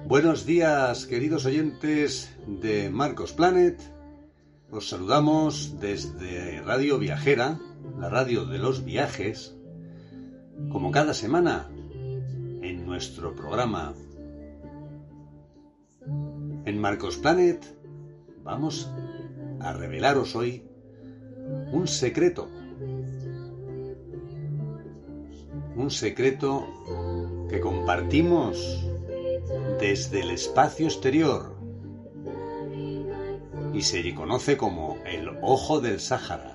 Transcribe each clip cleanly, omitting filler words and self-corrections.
Buenos días, queridos oyentes de Marcos Planet. Os saludamos desde Radio Viajera, la radio de los viajes, como cada semana en nuestro programa. En Marcos Planet vamos a revelaros hoy un secreto que compartimos desde el espacio exterior y se conoce como el Ojo del Sáhara.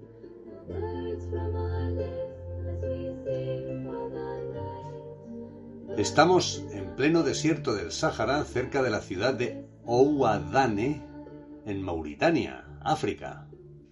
Estamos en pleno desierto del Sáhara, cerca de la ciudad de Ouadane, en Mauritania, África.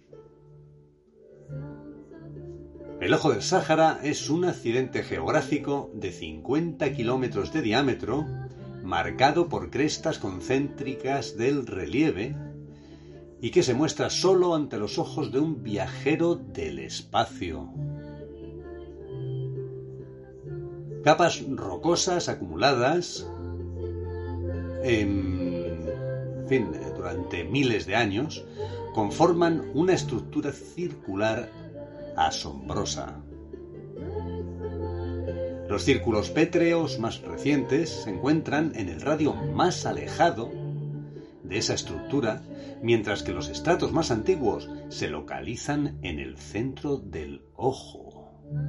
El Ojo del Sáhara es un accidente geográfico de 50 kilómetros de diámetro, marcado por crestas concéntricas del relieve y que se muestra solo ante los ojos de un viajero del espacio. Capas rocosas acumuladas durante miles de años conforman una estructura circular asombrosa. Los círculos pétreos más recientes se encuentran en el radio más alejado de esa estructura, mientras que los estratos más antiguos se localizan en el centro del ojo.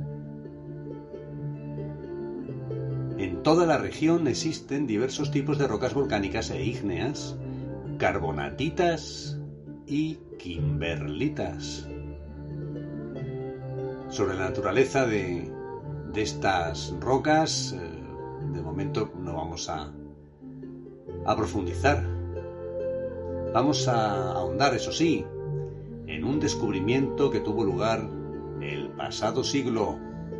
En toda la región existen diversos tipos de rocas volcánicas e ígneas, carbonatitas y kimberlitas. Sobre la naturaleza de estas rocas, de momento no vamos a profundizar. Vamos a ahondar, eso sí, en un descubrimiento que tuvo lugar el pasado siglo.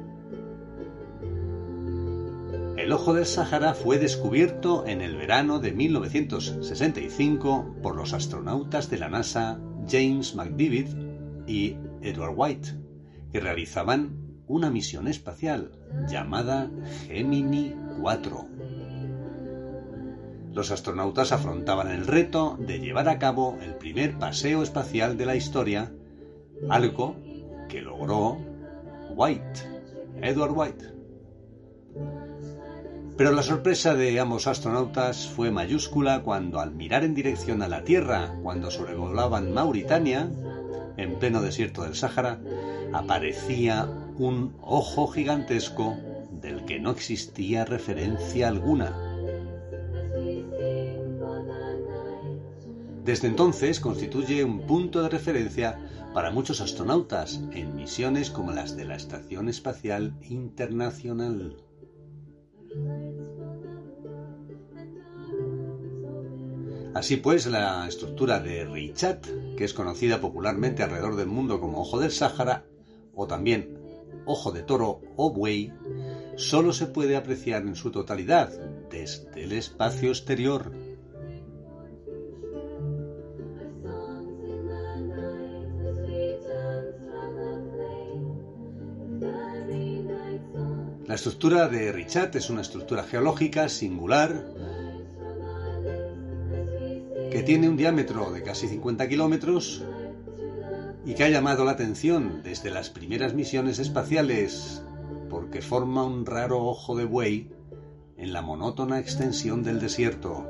El Ojo del Sáhara fue descubierto en el verano de 1965 por los astronautas de la NASA James McDivitt y Edward White, que realizaban una misión espacial llamada Gemini 4. Los astronautas afrontaban el reto de llevar a cabo el primer paseo espacial de la historia, algo que logró Edward White. Pero la sorpresa de ambos astronautas fue mayúscula cuando, al mirar en dirección a la Tierra, cuando sobrevolaban Mauritania, en pleno desierto del Sáhara, aparecía un ojo gigantesco del que no existía referencia alguna. Desde entonces constituye un punto de referencia para muchos astronautas en misiones como las de la Estación Espacial Internacional. Así pues, la estructura de Richat, que es conocida popularmente alrededor del mundo como Ojo del Sáhara, o también Ojo de Toro o Buey, solo se puede apreciar en su totalidad desde el espacio exterior. La estructura de Richat es una estructura geológica singular que tiene un diámetro de casi 50 kilómetros y que ha llamado la atención desde las primeras misiones espaciales porque forma un raro ojo de buey en la monótona extensión del desierto.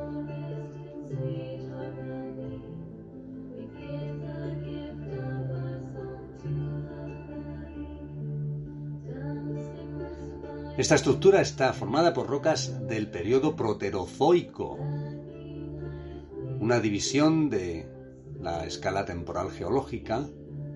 Esta estructura está formada por rocas del período proterozoico, una división de la escala temporal geológica,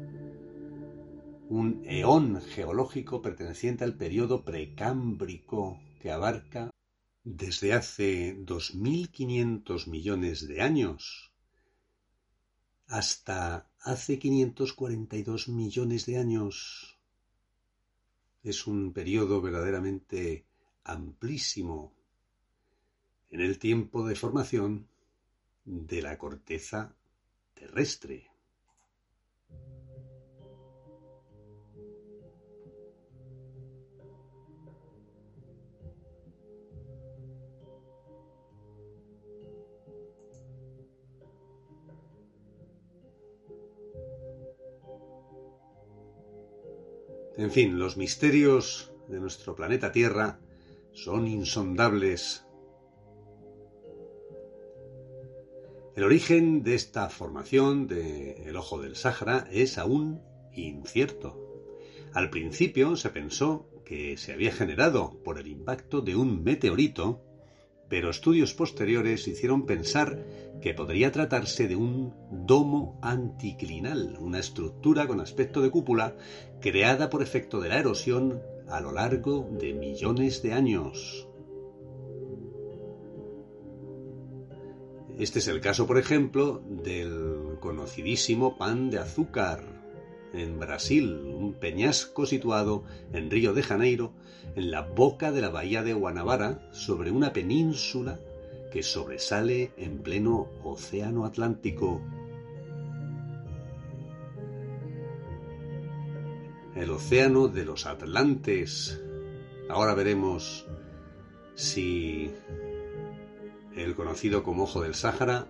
un eón geológico perteneciente al período precámbrico que abarca desde hace 2.500 millones de años hasta hace 542 millones de años. Es un periodo verdaderamente amplísimo en el tiempo de formación de la corteza terrestre. En fin, los misterios de nuestro planeta Tierra son insondables. El origen de esta formación del Ojo del Sáhara es aún incierto. Al principio se pensó que se había generado por el impacto de un meteorito, pero estudios posteriores hicieron pensar que podría tratarse de un domo anticlinal, una estructura con aspecto de cúpula creada por efecto de la erosión a lo largo de millones de años. Este es el caso, por ejemplo, del conocidísimo Pan de Azúcar en Brasil, un peñasco situado en Río de Janeiro, en la boca de la bahía de Guanabara, sobre una península que sobresale en pleno océano Atlántico. El océano de los Atlantes. Ahora veremos si el conocido como Ojo del Sáhara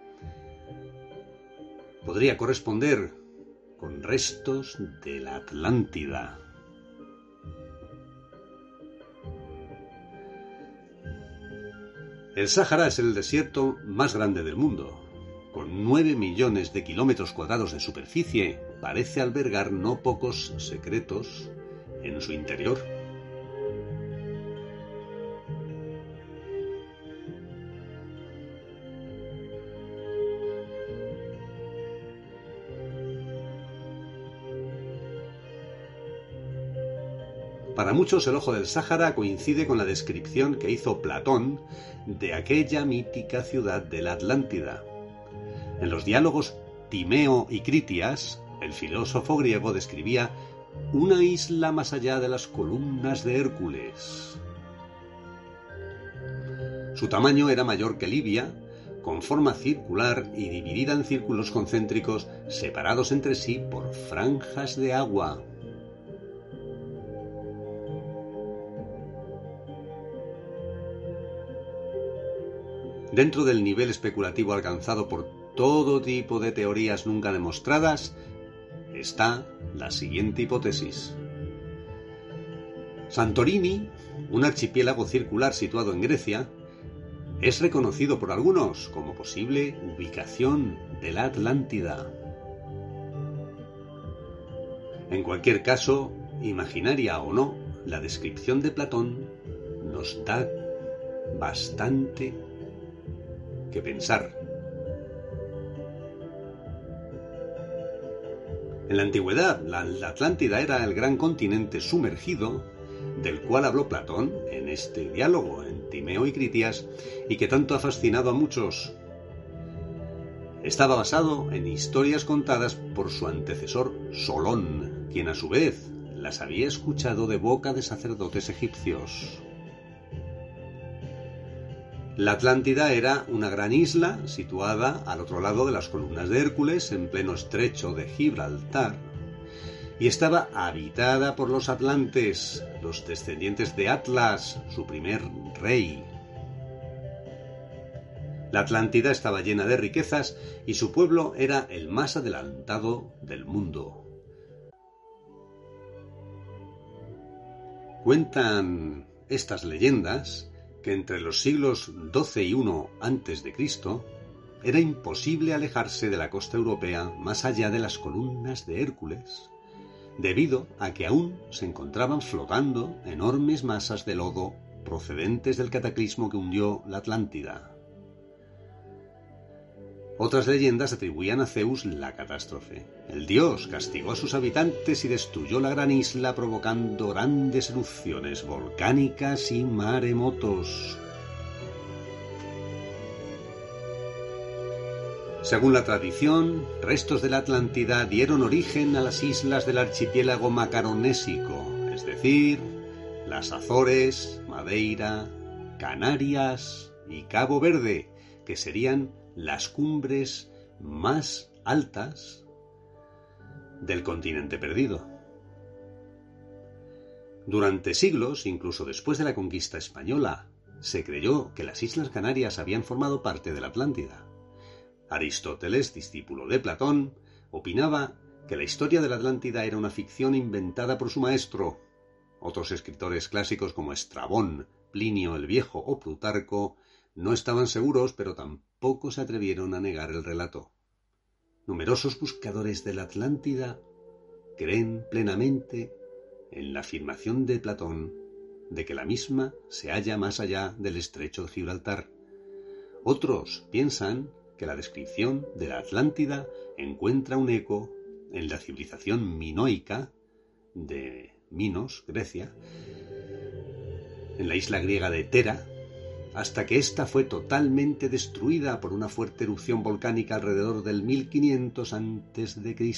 podría corresponder con restos de la Atlántida. El Sáhara es el desierto más grande del mundo. Con 9 millones de kilómetros cuadrados de superficie, parece albergar no pocos secretos en su interior. Para muchos, el Ojo del Sáhara coincide con la descripción que hizo Platón de aquella mítica ciudad de la Atlántida. En los diálogos Timeo y Critias, el filósofo griego describía una isla más allá de las columnas de Hércules. Su tamaño era mayor que Libia, con forma circular y dividida en círculos concéntricos separados entre sí por franjas de agua. Dentro del nivel especulativo alcanzado por todo tipo de teorías nunca demostradas, está la siguiente hipótesis. Santorini, un archipiélago circular situado en Grecia, es reconocido por algunos como posible ubicación de la Atlántida. En cualquier caso, imaginaria o no, la descripción de Platón nos da bastante que pensar. En la antigüedad, la Atlántida era el gran continente sumergido del cual habló Platón en este diálogo en Timeo y Critias y que tanto ha fascinado a muchos. Estaba basado en historias contadas por su antecesor Solón, quien a su vez las había escuchado de boca de sacerdotes egipcios. La Atlántida era una gran isla situada al otro lado de las columnas de Hércules, en pleno estrecho de Gibraltar, y estaba habitada por los atlantes, los descendientes de Atlas, su primer rey. La Atlántida estaba llena de riquezas y su pueblo era el más adelantado del mundo. Cuentan estas leyendas que entre los siglos XII y I a.C. era imposible alejarse de la costa europea más allá de las columnas de Hércules, debido a que aún se encontraban flotando enormes masas de lodo procedentes del cataclismo que hundió la Atlántida. Otras leyendas atribuían a Zeus la catástrofe. El dios castigó a sus habitantes y destruyó la gran isla, provocando grandes erupciones volcánicas y maremotos. Según la tradición, restos de la Atlántida dieron origen a las islas del archipiélago macaronésico, es decir, las Azores, Madeira, Canarias y Cabo Verde, que serían las cumbres más altas del continente perdido. Durante siglos, incluso después de la conquista española, se creyó que las Islas Canarias habían formado parte de la Atlántida. Aristóteles, discípulo de Platón, opinaba que la historia de la Atlántida era una ficción inventada por su maestro. Otros escritores clásicos como Estrabón, Plinio el Viejo o Plutarco no estaban seguros, pero tampoco se atrevieron a negar el relato. Numerosos buscadores de la Atlántida creen plenamente en la afirmación de Platón de que la misma se halla más allá del estrecho de Gibraltar. Otros piensan que la descripción de la Atlántida encuentra un eco en la civilización minoica de Minos, Grecia, en la isla griega de Tera, hasta que ésta fue totalmente destruida por una fuerte erupción volcánica alrededor del 1500 a.C.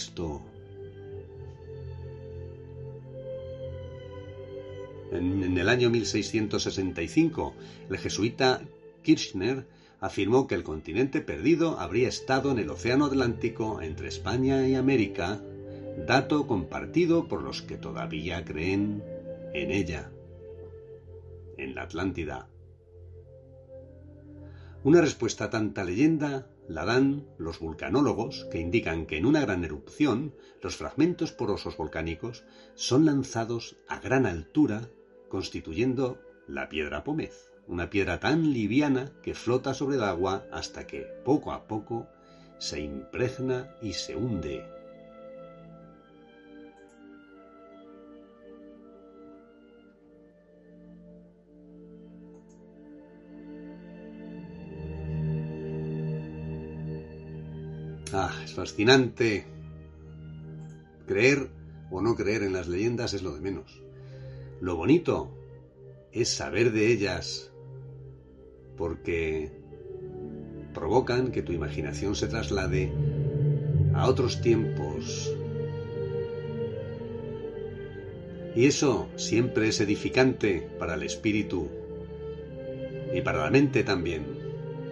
En el año 1665, el jesuita Kirchner afirmó que el continente perdido habría estado en el Océano Atlántico entre España y América, dato compartido por los que todavía creen en ella, en la Atlántida. Una respuesta a tanta leyenda la dan los vulcanólogos, que indican que en una gran erupción los fragmentos porosos volcánicos son lanzados a gran altura, constituyendo la piedra pómez, una piedra tan liviana que flota sobre el agua hasta que, poco a poco, se impregna y se hunde. Es fascinante. Creer o no creer en las leyendas es lo de menos. Lo bonito es saber de ellas, porque provocan que tu imaginación se traslade a otros tiempos. Y eso siempre es edificante para el espíritu y para la mente también.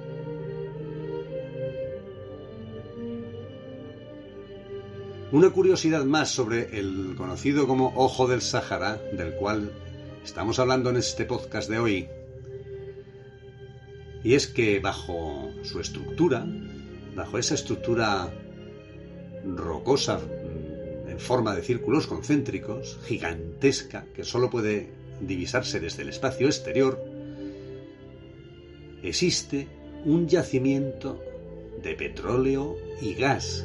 Una curiosidad más sobre el conocido como Ojo del Sáhara, del cual estamos hablando en este podcast de hoy, y es que bajo su estructura, bajo esa estructura rocosa en forma de círculos concéntricos, gigantesca, que solo puede divisarse desde el espacio exterior, existe un yacimiento de petróleo y gas.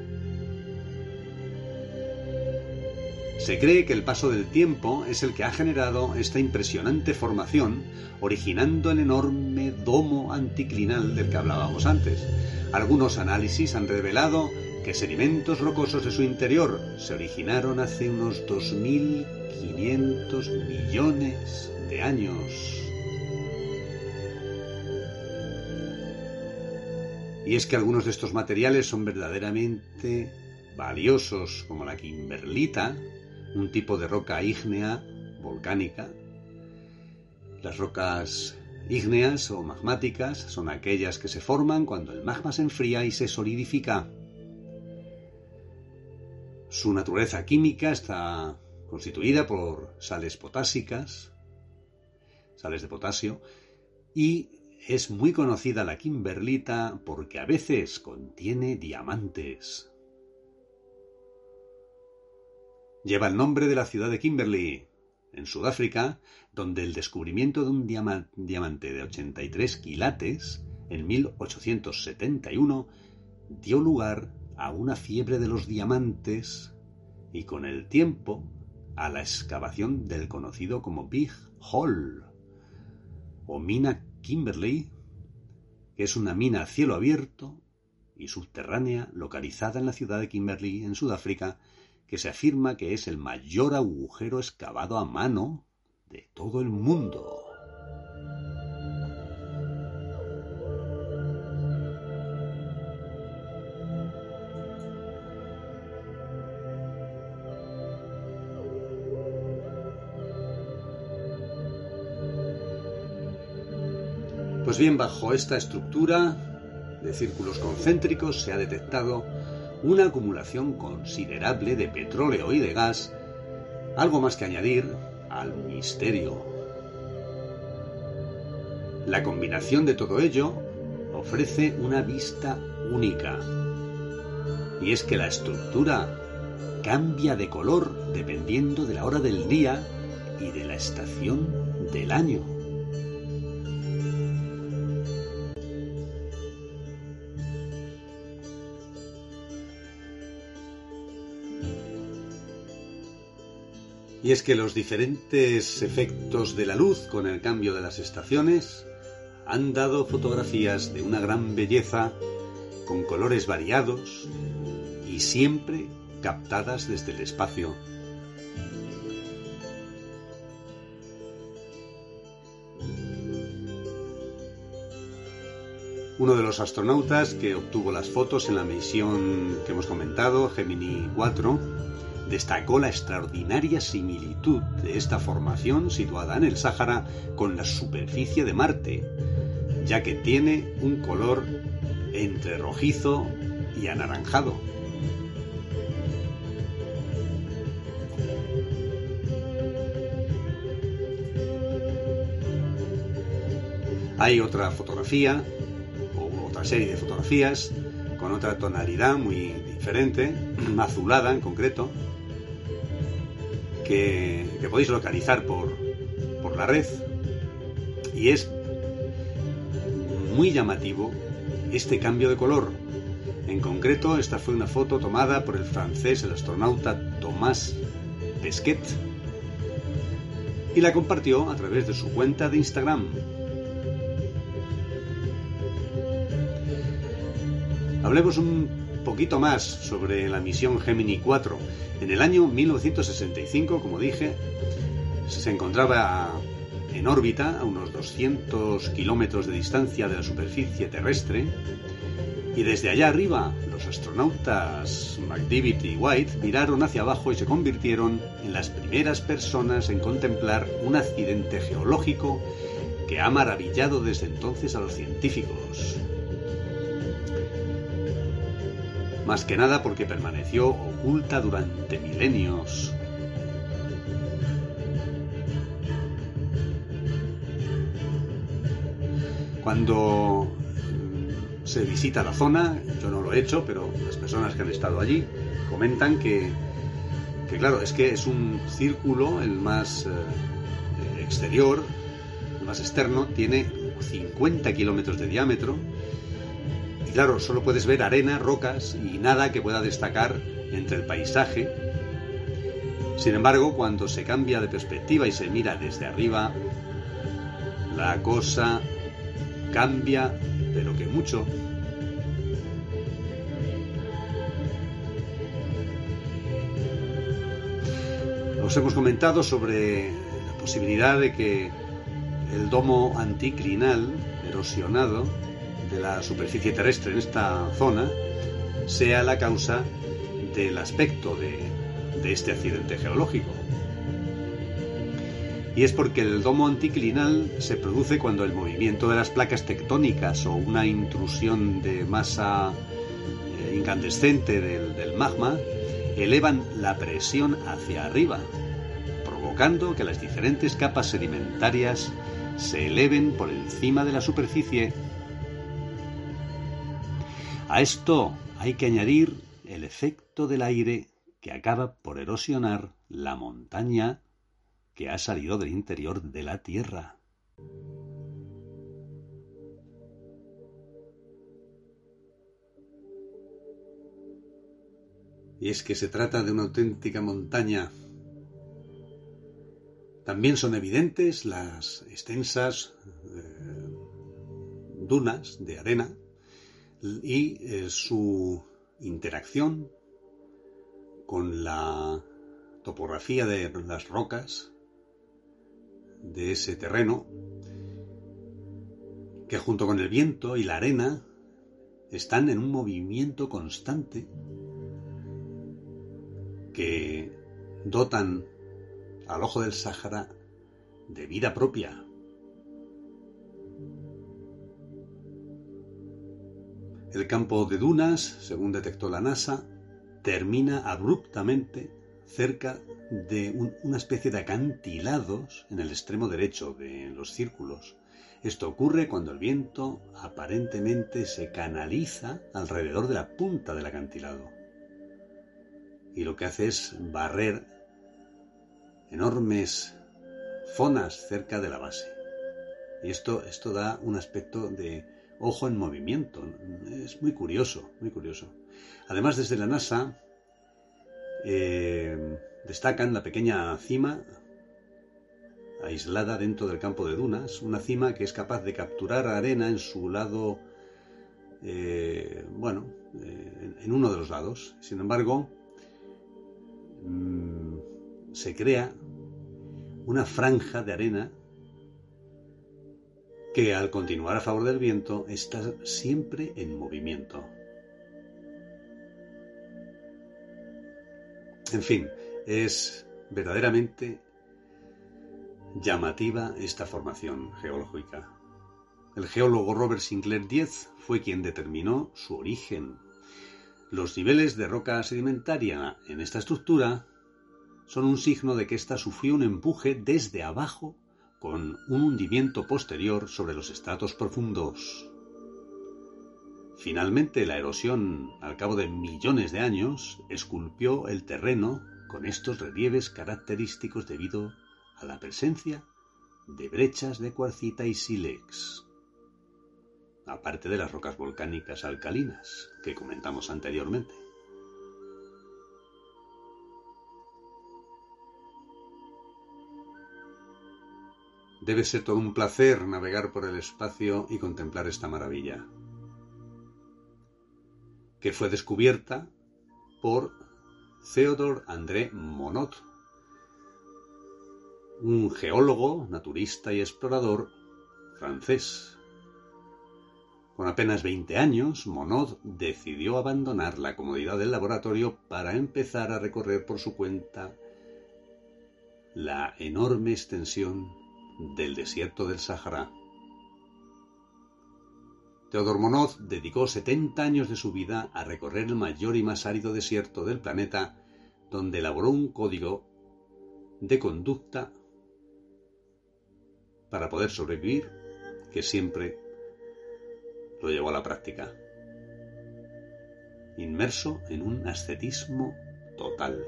Se cree que el paso del tiempo es el que ha generado esta impresionante formación, originando el enorme domo anticlinal del que hablábamos antes. Algunos análisis han revelado que sedimentos rocosos de su interior se originaron hace unos 2.500 millones de años. Y es que algunos de estos materiales son verdaderamente valiosos, como la kimberlita, un tipo de roca ígnea volcánica. Las rocas ígneas o magmáticas son aquellas que se forman cuando el magma se enfría y se solidifica. Su naturaleza química está constituida por sales potásicas, sales de potasio, y es muy conocida la kimberlita porque a veces contiene diamantes. Lleva el nombre de la ciudad de Kimberley, en Sudáfrica, donde el descubrimiento de un diamante de 83 quilates en 1871 dio lugar a una fiebre de los diamantes y con el tiempo a la excavación del conocido como Big Hole o mina Kimberley, que es una mina a cielo abierto y subterránea localizada en la ciudad de Kimberley, en Sudáfrica, que se afirma que es el mayor agujero excavado a mano de todo el mundo. Pues bien, bajo esta estructura de círculos concéntricos se ha detectado una acumulación considerable de petróleo y de gas, algo más que añadir al misterio. La combinación de todo ello ofrece una vista única, y es que la estructura cambia de color dependiendo de la hora del día y de la estación del año. Y es que los diferentes efectos de la luz con el cambio de las estaciones han dado fotografías de una gran belleza, con colores variados y siempre captadas desde el espacio. Uno de los astronautas que obtuvo las fotos en la misión que hemos comentado, Gemini 4, destacó la extraordinaria similitud de esta formación situada en el Sáhara con la superficie de Marte, ya que tiene un color entre rojizo y anaranjado. Hay otra fotografía, o otra serie de fotografías, con otra tonalidad muy diferente, azulada en concreto, que podéis localizar por la red, y es muy llamativo este cambio de color. En concreto, esta fue una foto tomada por el francés, el astronauta Thomas Pesquet, y la compartió a través de su cuenta de Instagram. Hablemos un poquito más sobre la misión Gemini 4. En el año 1965, como dije, se encontraba en órbita a unos 200 kilómetros de distancia de la superficie terrestre, y desde allá arriba los astronautas McDivitt y White miraron hacia abajo y se convirtieron en las primeras personas en contemplar un accidente geológico que ha maravillado desde entonces a los científicos. Más que nada porque permaneció oculta durante milenios. Cuando se visita la zona, yo no lo he hecho, pero las personas que han estado allí comentan que claro, es que es un círculo, el más exterior, el más externo, tiene 50 kilómetros de diámetro. Y claro, solo puedes ver arena, rocas y nada que pueda destacar entre el paisaje. Sin embargo, cuando se cambia de perspectiva y se mira desde arriba, la cosa cambia, pero que mucho. Os hemos comentado sobre la posibilidad de que el domo anticlinal erosionado de la superficie terrestre en esta zona sea la causa del aspecto de este accidente geológico. Y es porque el domo anticlinal se produce cuando el movimiento de las placas tectónicas o una intrusión de masa incandescente del magma elevan la presión hacia arriba, provocando que las diferentes capas sedimentarias se eleven por encima de la superficie. A esto hay que añadir el efecto del aire que acaba por erosionar la montaña que ha salido del interior de la Tierra. Y es que se trata de una auténtica montaña. También son evidentes las extensas dunas de arena y su interacción con la topografía de las rocas de ese terreno, que junto con el viento y la arena están en un movimiento constante que dotan al ojo del Sáhara de vida propia. El campo de dunas, según detectó la NASA, termina abruptamente cerca de una especie de acantilados en el extremo derecho de los círculos. Esto ocurre cuando el viento aparentemente se canaliza alrededor de la punta del acantilado. y lo que hace es barrer enormes zonas cerca de la base. Y esto da un aspecto de ojo en movimiento. Es muy curioso, muy curioso. Además, desde la NASA destacan la pequeña cima aislada dentro del campo de dunas, una cima que es capaz de capturar arena en su lado, en uno de los lados. Sin embargo, se crea una franja de arena que, al continuar a favor del viento, está siempre en movimiento. En fin, es verdaderamente llamativa esta formación geológica. El geólogo Robert Sinclair Diez fue quien determinó su origen. Los niveles de roca sedimentaria en esta estructura son un signo de que ésta sufrió un empuje desde abajo con un hundimiento posterior sobre los estratos profundos. Finalmente, la erosión, al cabo de millones de años, esculpió el terreno con estos relieves característicos debido a la presencia de brechas de cuarcita y sílex, aparte de las rocas volcánicas alcalinas que comentamos anteriormente. Debe ser todo un placer navegar por el espacio y contemplar esta maravilla, que fue descubierta por Théodore André Monod, un geólogo, naturista y explorador francés. Con apenas 20 años, Monod decidió abandonar la comodidad del laboratorio para empezar a recorrer por su cuenta la enorme extensión del desierto del Sahara. Théodore Monod dedicó 70 años de su vida a recorrer el mayor y más árido desierto del planeta, donde elaboró un código de conducta para poder sobrevivir, que siempre lo llevó a la práctica, inmerso en un ascetismo total.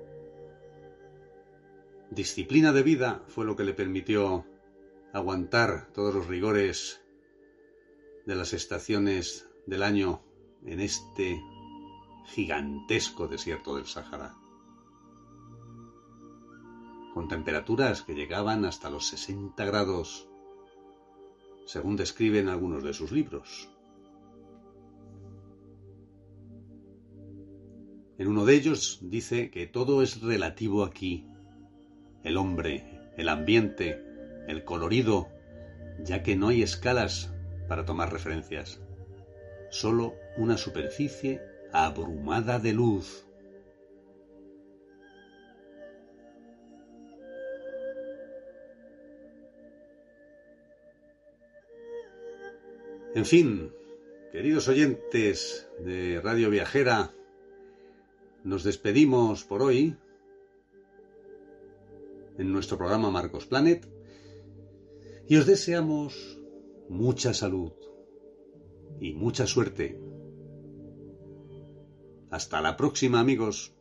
Disciplina de vida fue lo que le permitió aguantar todos los rigores de las estaciones del año en este gigantesco desierto del Sahara, con temperaturas que llegaban hasta los 60 grados, según describen algunos de sus libros. En uno de ellos dice que todo es relativo aquí: el hombre, el ambiente, el colorido, ya que no hay escalas para tomar referencias, solo una superficie abrumada de luz. En fin, queridos oyentes de Radio Viajera, nos despedimos por hoy en nuestro programa Marcos Planet y os deseamos mucha salud y mucha suerte. Hasta la próxima, amigos.